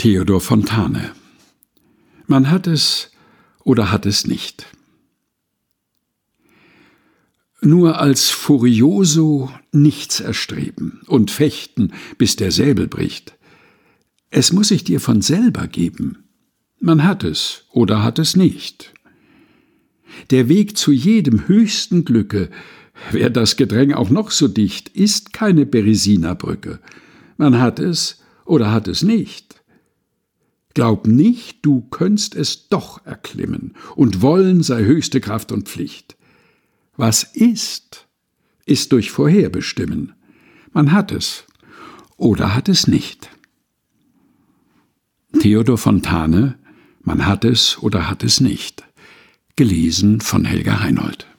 Theodor Fontane. Man hat es oder hat es nicht. Nur als Furioso nichts erstreben und fechten, bis der Säbel bricht. Es muß sich dir von selber geben. Man hat es oder hat es nicht. Der Weg zu jedem höchsten Glücke, wär das Gedräng auch noch so dicht, ist keine Beresinerbrücke. Man hat es oder hat es nicht. Glaub nicht, du könntest es doch erklimmen, und Wollen sei höchste Kraft und Pflicht. Was ist, ist durch Vorherbestimmen. Man hat es oder hat es nicht. Theodor Fontane, Man hat es oder hat es nicht. Gelesen von Helga Heinold.